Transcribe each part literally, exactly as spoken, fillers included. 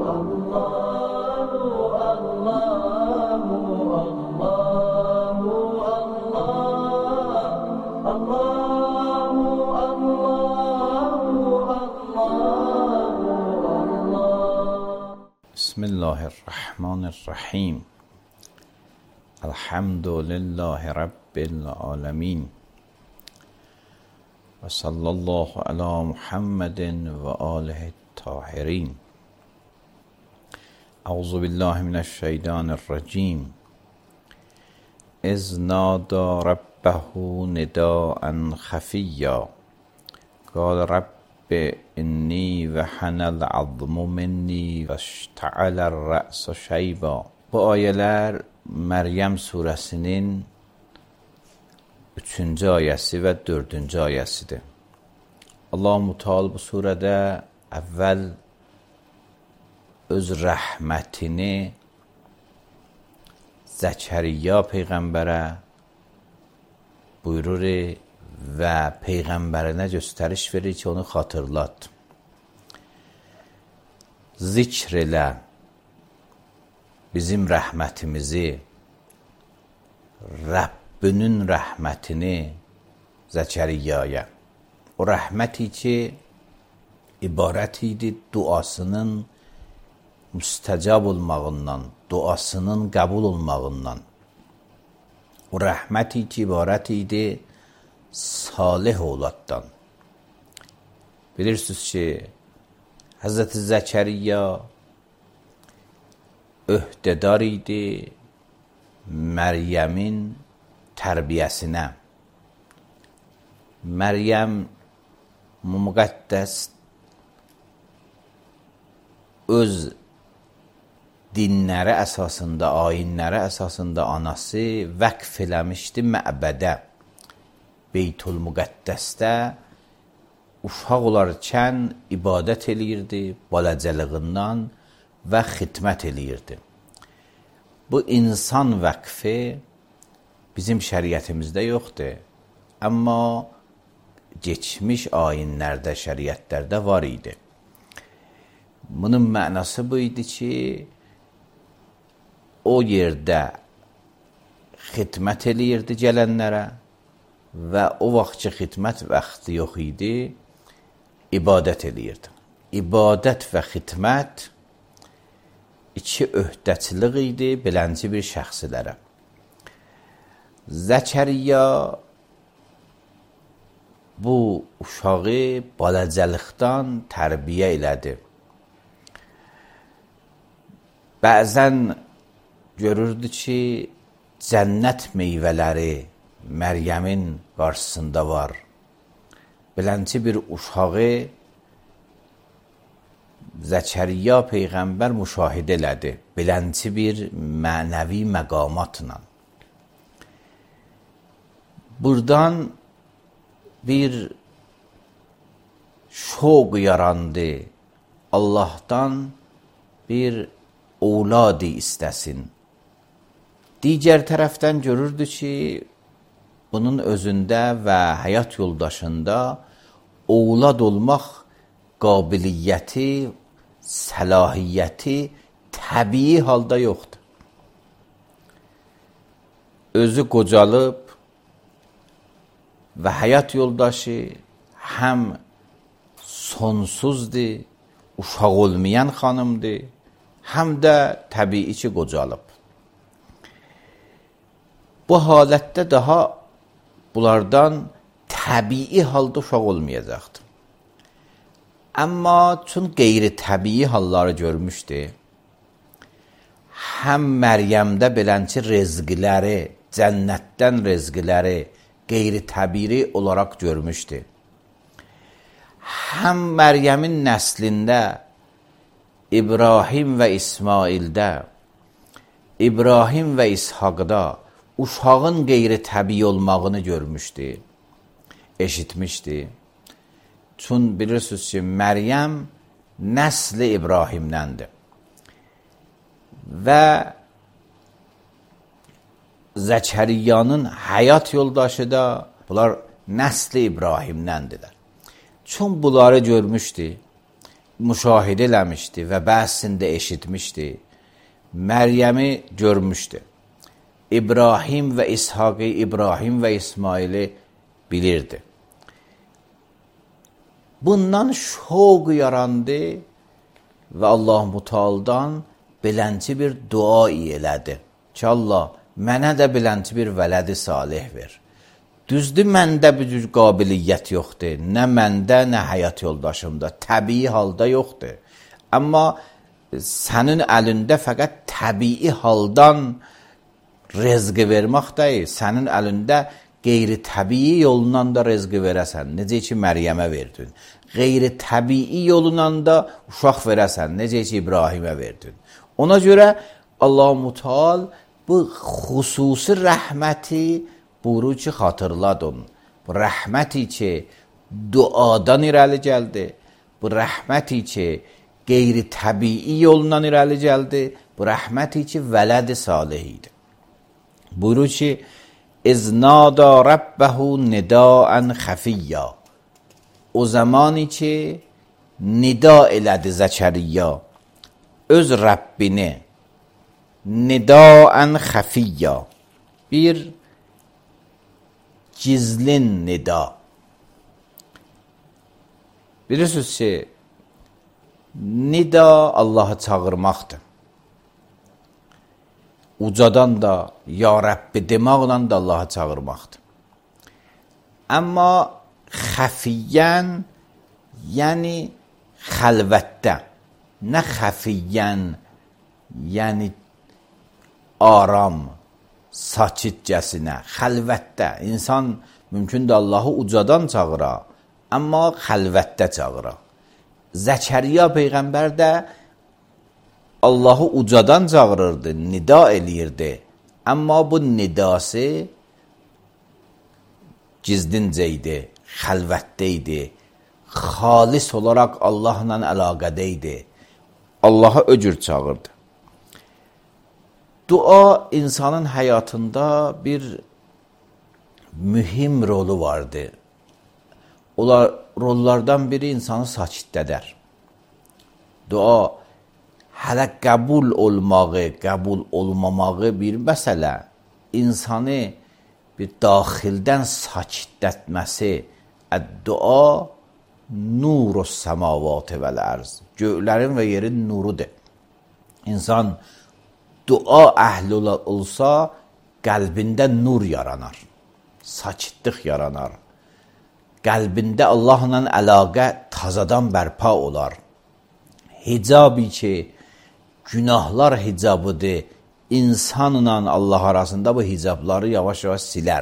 بسم الله الرحمن الرحیم. الحمد لله رب العالمین و صلی الله علی محمد و آله الطاهرین. اعوذ بالله من الشیطان الرجیم. اذ نادى ربه نداء خفیا قال رب انی وهن العظم منی و اشتعل الرأس شیبا. Bu ayələr Məryəm surəsinin üçüncü ayəsi və dördüncü ayəsidir. Allah-u Teala bu surədə əvvəl öz rəhmətini Zəkəriyya peyğəmbərə buyurur və peyğəmbərinə göstəriş verir ki, onu xatırlat. Zikr elə bizim rəhmətimizi, Rəbbinin rəhmətini Zəkəriyyaya. O rəhməti ki, ibarət idi duasının müstəcab olmağından, duasının qəbul olmağından. O rəhməti ki, ibarət idi salih oğlatdan. Bilirsiniz ki, Həzrəti Zəkəriyya öhdədar idi Məryəmin tərbiyəsinə. Məryəm müqəddəs öz dinləri əsasında, ayinləri əsasında anası vəqf eləmişdi məbədə. Beytül Müqəddəsdə uşaq olarkən ibadət eləyirdi, balacalığından və xidmət eləyirdi. Bu insan vəqfi bizim şəriətimizdə yoxdur, amma keçmiş ayinlərdə, şəriətlərdə var idi. Bunun mənası bu idi ki, o yerdə xidmət eləyirdi gələnlərə və o vaxt ki, xidmət vaxtı yox idi, ibadət eləyirdi. İbadət və xidmət iki öhdəçilik idi belənci bir şəxsilərə. Zəkəriyya bu uşağı balacalıqdan tərbiyə elədi. Bəzən görürdü ki, cənnət meyvələri Məryəmin qarşısında var. Belənci bir uşağı Zəkəriyya peyğəmbər müşahidə elədi. Belənci bir mənəvi məqamatla. Buradan bir şoq yarandı. Allahdan bir ovladı istəsin. Digər tərəfdən görürdü ki, bunun özündə və həyat yoldaşında ovlad olmaq qabiliyyəti, səlahiyyəti təbii halda yoxdur. Özü qocalıb və həyat yoldaşı həm sonsuzdur, uşaq olmayan xanımdır, həm də təbii ki, qocalıb. Bu halətdə daha bunlardan təbii halda uşaq olmayacaqdır. Amma çün qeyri-təbii halları görmüşdü. Həm Məryəmdə belənçi rezqiləri, cənnətdən rezqiləri qeyri-təbii olaraq görmüşdü. Həm Məryəmin nəslində İbrahim və İsmaildə, İbrahim və İshaqda uşağın qeyri-təbii olmağını görmüşdü, eşitmişdi. Çün bilirsiniz ki, Məryəm nəsli İbrahimdəndir. Və Zəkəriyyanın həyat yoldaşı da bunlar nəsli İbrahimdəndirlər. Çün bunları görmüşdü, müşahidə eləmişdi və bəzisində eşitmişdi. Məryəmi görmüşdü. İbrahim və İshaqı, İbrahim və İsmaili bilirdi. Bundan şoq yarandı və Allah-u Teala'dan belənci bir dua elədi ki, Allah, mənə də belənci bir vələdi salih ver. Düzdür, məndə bir cür qabiliyyət yoxdur. Nə məndə, nə həyat yoldaşımda. Təbii halda yoxdur. Amma sənin əlində fəqət təbii haldan rızqı vermək deyil. Sənin əlində qeyri-təbii yolundan da rızqı verəsən. Necə ki, Məryəmə verdin. Qeyri-təbii yolundan da uşaq verəsən. Necə ki, İbrahimə verdin. Ona görə Allah-u Teala bu xüsusi rəhməti buyurur ki, xatırladın. Bu rəhməti ki, duadan irəli gəldi. Bu rəhməti ki, qeyri-təbii yolundan irəli gəldi. Bu rəhməti ki, vələd-i salih idi. Buyurur ki, İznada Rabbəhu nidaən xəfiyyə. O zamani ki, nida elədi Zəkəriyya öz Rəbbini nidaən xəfiyyə, bir gizlin nida. Bilirsiniz ki, nida Allah'ı çağırmaqdır. Ucadan da, ya Rəbbi demaqla da Allah'ı çağırmaqdır. Amma xəfiyyən, yəni xəlvətdə, nə xəfiyyən, yəni aram, sakitcəsinə, xəlvətdə. İnsan mümkündür Allah'ı ucadan çağıra, amma xəlvətdə çağıra. Zəkəriyya Peyğəmbər də Allah'ı ucadan çağırırdı, nida eləyirdi. Amma bu nidası gizlincə idi, xəlvətdə idi, xalis olaraq Allah'la əlaqədə idi. Allah'a öcür çağırdı. Dua insanın həyatında bir mühim rolu vardı. Olar, rollardan biri insanı sakitdədər. Dua hələ qəbul olmağı, qəbul olmamağı bir məsələ. İnsanı bir daxildən sakitdətməsi, əd-dua nurus səmavatı vəl-ərz. Göylərin və yerin nurudur. İnsan dua əhli olsa, qəlbində nur yaranar, sakitlik yaranar. Qəlbində Allahla əlaqə tazadan bərpa olar. Hicabi ki, günahlar hicabıdır, insanla Allah arasında bu hicabları yavaş-yavaş silər.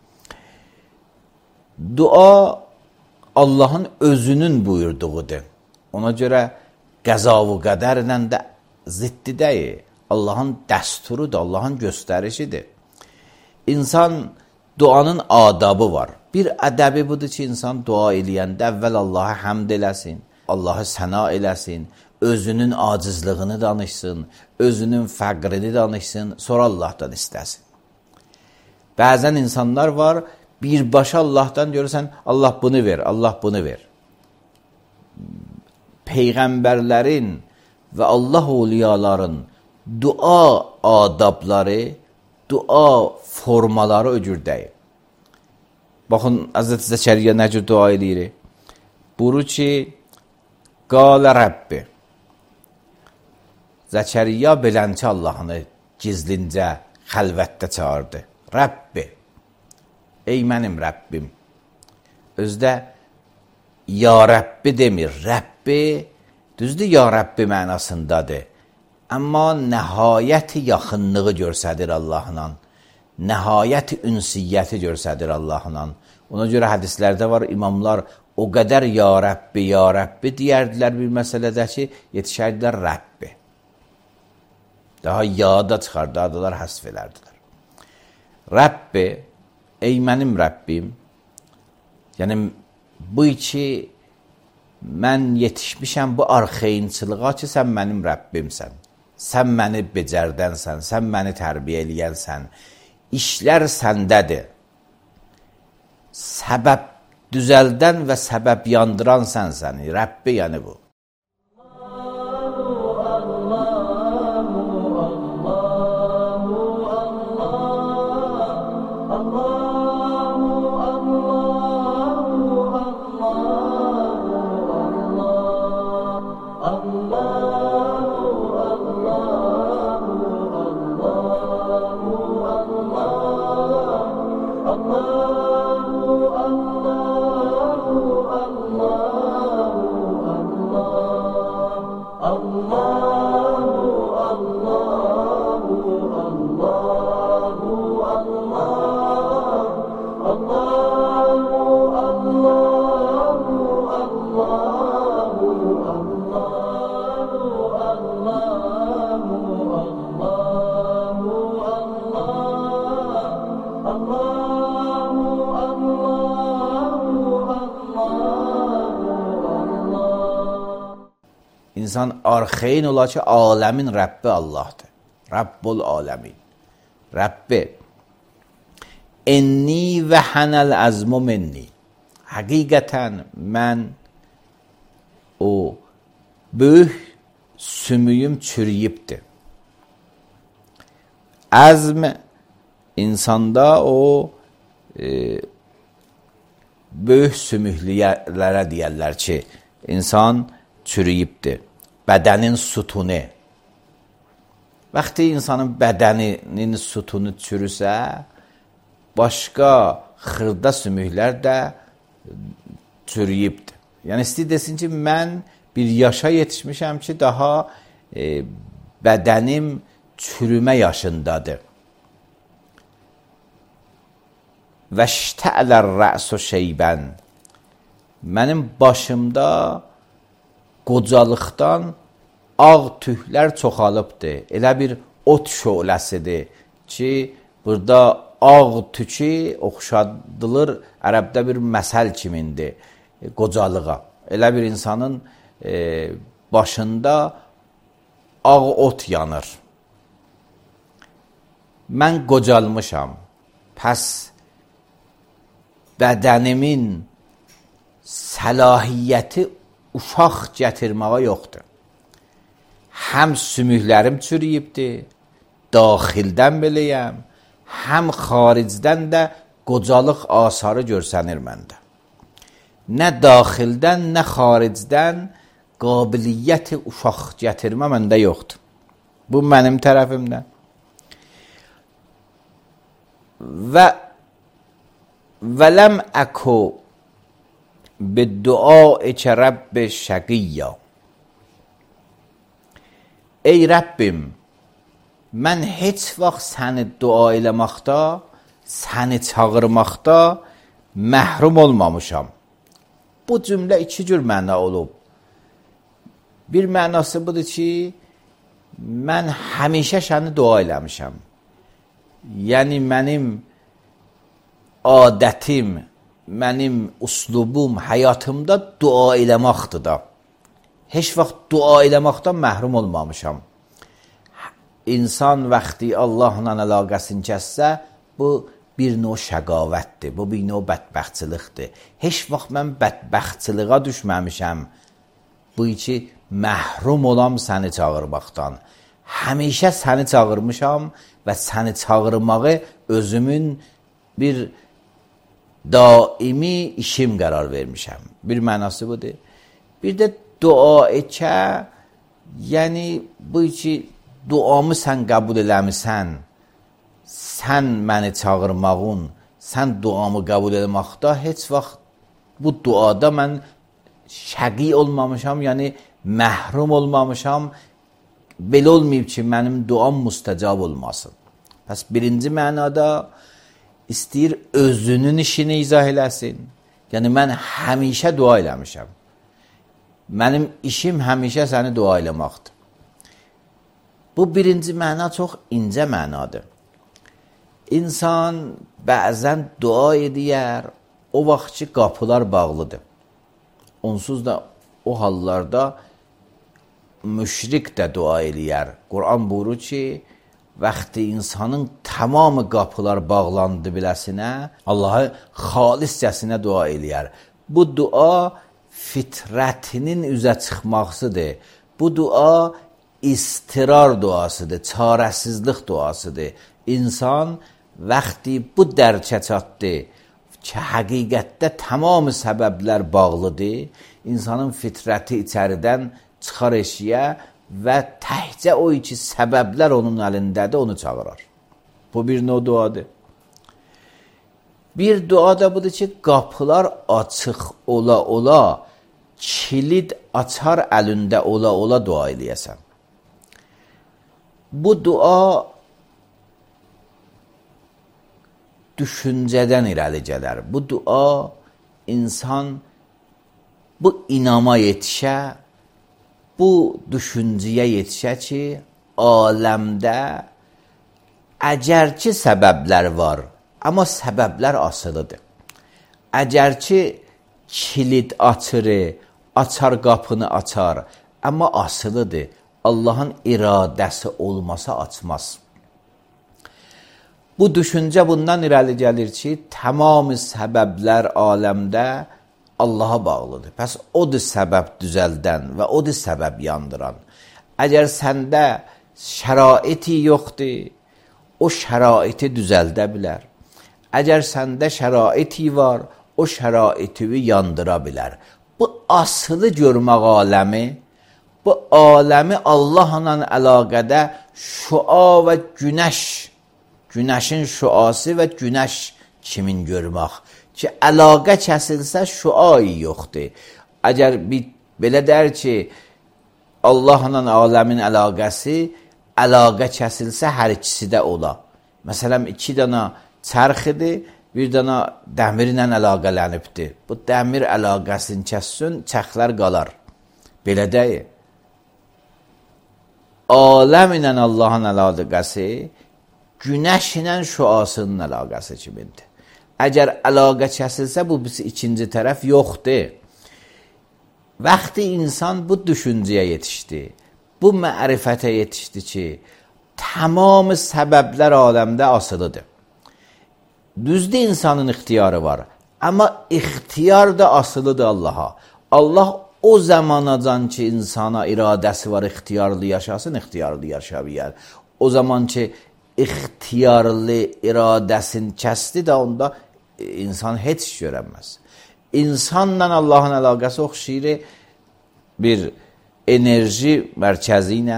Dua Allah'ın özünün buyurduğudur. Ona görə qəza-və qədərlə də ziddi deyil. Allah'ın dəsturudur, Allah'ın göstərişidir. İnsan duanın adabı var. Bir ədəbi budur ki, insan dua eləyəndə əvvəl Allah'a həmd eləsin, Allah'ı səna eləsin, özünün acizlığını danışsın, özünün fəqrini danışsın, sonra Allah'tan istəsin. Bəzən insanlar var, birbaşa Allah'tan görürsən, Allah bunu ver, Allah bunu ver. Peyğəmbərlərin və Allah oliyaların dua adabları, dua formaları öcürdəyir. Baxın, Həzrəti Zəkəriyya nə cür dua edir? Buyurur ki, qalə Rəbbi. Zəkəriyya belənçə Allahını gizlincə, xəlvətdə çağırdı. Rəbbi, ey mənim Rəbbim. Özdə ya Rəbbi demir, Rəbbi, düzdür ya Rəbbi mənasındadır. Amma nəhayəti yaxınlığı görsədir Allahla, nəhayəti ünsiyyəti görsədir Allahla. Ona görə hədislərdə var, imamlar o qədər ya Rəbbi, ya Rəbbi deyərdilər bir məsələdə ki, yetişərdilər Rəbbi. Daha yada çıxardardılar, həsf edərdilər. Rəbbi, ey mənim Rəbbim, yəni bu ki, mən yetişmişəm bu arxeyinçılığa ki, sən mənim Rəbbimsən. Sən məni becərdənsən, sən məni tərbiyə eləyənsən. İşlər səndədir. Səbəb düzəldən və səbəb yandıran sənsən. Rəbbi yəni bu. İnsan arxeyin ola ki, aləmin Rəbbi Allahdır. Rabbul aləmin. Rəbbi. Enni və hənəl əzmu minni. Həqiqətən mən o böyük sümüyüm çürüyübdür. Əzm insanda o e, böyük sümüklərə deyərlər ki, insan çürüyübdür. Bədənin sütunu. Vaxtı insanın bədəninin sütunu çürüsə, başqa xırda sümüklər də çürüyübdür. Yəni, istəyir desin ki, mən bir yaşa yetişmişəm ki, daha e, bədənim çürümə yaşındadır. Və ştələr rə'su şeybən. Mənim başımda qocalıqdan ağ tüklər çoxalıbdır. Elə bir ot şöləsidir ki, burada ağ tükü oxşadılır, ərəbdə bir məsəl kimindir, e, qocalığa. Elə bir insanın e, başında ağ ot yanır. Mən qocalmışam. Pəs bədənimin səlahiyyəti uşaq gətirməyə yoxdur. Həm sümüklərim çürüyübdür, daxildən beləyəm, həm xaricdən də qocalıq asarı görsənir məndə. Nə daxildən, nə xaricdən qabiliyyəti uşaq gətirmə məndə yoxdur. Bu mənim tərəfimdən. Və vələm əku bidduaikə Rəbbi şəqiyyə. Ey Rəbbim, mən heç vaxt səni dua eləməkdə, səni çağırmaqda məhrum olmamışam. Bu cümlə iki cür məna olub. Bir mənası budur ki, mən həmişə səni dua eləmişəm. Yəni, mənim adətim, mənim uslubum, həyatımda dua eləməkdir da. Heç vaxt dua eləməkdən məhrum olmamışam. İnsan vaxtı Allahla əlaqəsini kəssə, bu bir növ şəqavətdir, bu bir növ bədbəxtçılıqdır. Heç vaxt mən bədbəxtçılığa düşməmişəm. Bu ki, məhrum olam səni çağırmaqdan. Həmişə səni çağırmışam və səni çağırmağı özümün bir daimi işim qərar vermişəm. Bir mənası budur. Bir də dua ekə, yəni bu ki, duamı sən qəbul eləmisən, sən məni çağırmağın, sən duamı qəbul eləməkdə heç vaxt bu duada mən şəqi olmamışam, yəni məhrum olmamışam, belə olmayıb ki, mənim duam müstəcab olmasın. Pəs birinci mənada istəyir özünün işini izah eləsin. Yəni, mən həmişə dua eləmişəm. Mənim işim həmişə səni dua eləməkdir. Bu birinci məna çox incə mənadır. İnsan bəzən dua edər, o vaxt ki, qapılar bağlıdır. Onsuz da o hallarda müşrik də dua eləyər. Quran buyurur ki, vaxtı insanın tamamı qapılar bağlandı biləsinə, Allah'a xaliscəsinə dua eləyər. Bu dua fitrətinin üzə çıxmaqsıdır. Bu dua istirar duasıdır, çarəsizlik duasıdır. İnsan vaxtı bu dərkə çatdı ki, həqiqətdə tamamı səbəblər bağlıdır. İnsanın fitrəti içəridən çıxar eşiyə və təhcə o iki səbəblər onun əlindədir, onu çağırar. Bu bir növ duadır. Bir dua da budur ki, qapılar açıq ola ola, kilid açar əlində ola ola dua eləyəsən. Bu dua düşüncədən irəli gələr. Bu dua insan bu inama yetişə, bu düşüncəyə yetişə ki, aləmdə əgər ki səbəblər var, amma səbəblər asılıdır. Əgər ki kilid açır, açar qapını açar, Amma asılıdır. Allahın iradəsi olmasa açmaz. Bu düşüncə bundan irəli gəlir ki, tamamı səbəblər aləmdə Allaha bağlıdır. Pəs odur səbəb düzəldən və odur səbəb yandıran. Əgər səndə şəraiti yoxdur, o şəraiti düzəldə bilər. Əgər səndə şəraiti var, o şəraiti yandıra bilər. Bu asılı görmək aləmi, bu aləmi Allahla əlaqədə şua və günəş, günəşin şuası və günəş kimin görmək ki, əlaqə kəsilsə şuayı yoxdur. Əgər bir, belə der ki, Allahla aləmin əlaqəsi, əlaqə kəsilsə hər ikisi də ola. Məsələn, iki dana çərxidir, bir dana dəmirlə əlaqələnibdir. Bu dəmir əlaqəsini kəssin, çəxlər qalar. Belə deyil. Aləm ilə Allahın əlaqəsi, günəş ilə şuasının əlaqəsi kimindir. Əgər əlaqə kəsilsə, bu ikinci tərəf yoxdur. Vaxtı insan bu düşüncəyə yetişdi, bu mərifətə yetişdi ki, tamamı səbəblər aləmdə asılıdır. Düzdür, insanın ixtiyarı var, amma ixtiyar da asılıdır Allaha. Allah o zamanacan ki, insana iradəsi var, ixtiyarlı yaşasın, ixtiyarlı yaşayabilir. O zaman ki, ixtiyarlı iradəsini kəsdi də onda insan heç görənməz. İnsanla Allahın əlaqəsi oxşayır bir enerji mərkəzi ilə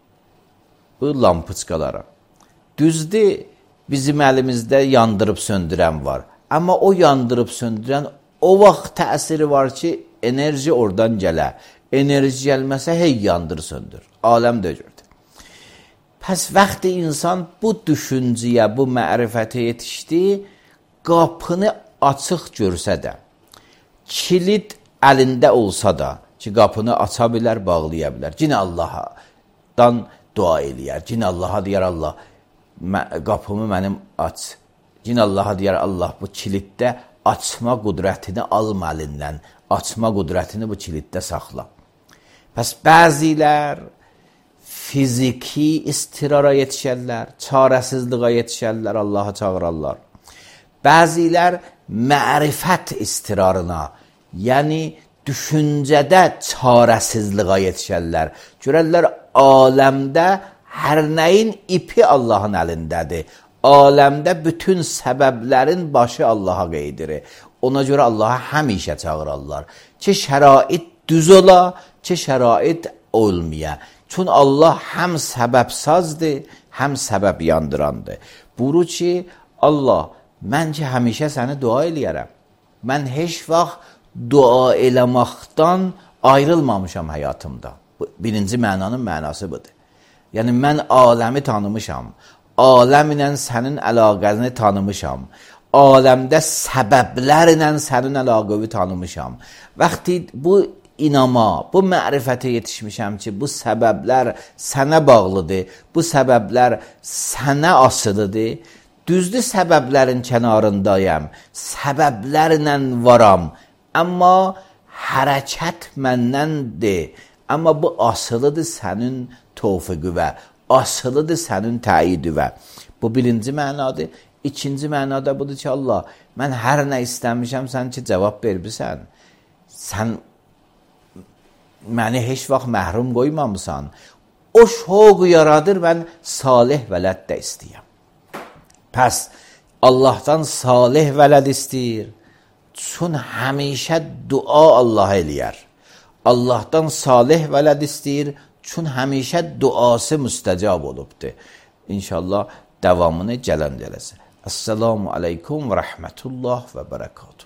bu lampiçkalara. Düzdür, bizim əlimizdə yandırıb söndürən var. Amma o yandırıb söndürən o vaxt təsiri var ki, enerji oradan gələ. Enerji gəlməsə, hey yandır söndür. Aləm dögürdür. Pəs vaxtı insan bu düşüncəyə, bu mərifətə yetişdi, qapını açıq görsə də, kilit əlində olsa da ki, qapını aça bilər, bağlaya bilər. Cinə Allahdan dua eləyər. Cinə Allaha deyər, Allah, qapımı mənim aç. Cinə Allaha deyər, Allah, bu kilitdə açma qudrətini alma əlindən. Açma qudrətini bu kilitdə saxla. Pəs bəzilər fiziki istirara yetişərlər, çarəsizliğə yetişərlər, Allaha çağırarlar. Bəzilər mərifət istirarına, yəni düşüncədə çarəsizliğə yetişərlər. Görərlər, aləmdə hər nəyin ipi Allahın əlindədir. Aləmdə bütün səbəblərin başı Allaha qeydirir. Ona görə Allaha həmişə çağırarlar. Ki, şərait düz ola, ki, şərait olmaya. Çünki Allah həm səbəbsazdır, həm səbəb yandırandır. Buyurur ki, Allah, mən ki, həmişə səni dua eləyərəm. Mən heç vaxt dua eləməkdən ayrılmamışam həyatımda. Birinci mənanın mənası budur. Yəni, mən aləmi tanımışam. Aləm ilə sənin əlaqəni tanımışam. Aləmdə səbəblərlə sənin əlaqəvi tanımışam. Vaxtı bu inama, bu mərifətə yetişmişəm ki, bu səbəblər sənə bağlıdır, bu səbəblər sənə asılıdır. Düzdür, səbəblərin kənarındayam, səbəblərlə varam, amma hərəkət məndəndir. Amma bu asılıdır sənin tövfiqi və asılıdır sənin təyidi və. Bu birinci mənadır. İkinci mənada budur ki, Allah, mən hər nə istəmişəm, sən ki, cavab vermirsən. Sən məni heç vaxt məhrum qoymamısan. O şoqu yaradır, mən salih vələd də istəyəm. Pəs, Allahdan salih vələd istəyir. Çün həmişə dua Allah eləyər. Allahdan salih vələd istəyir. Çün həmişə duası müstəcab olubdur. İnşallah davamını gələn gələcək. Esselamu aleykum və rəhmətullah və bərəkatuhu.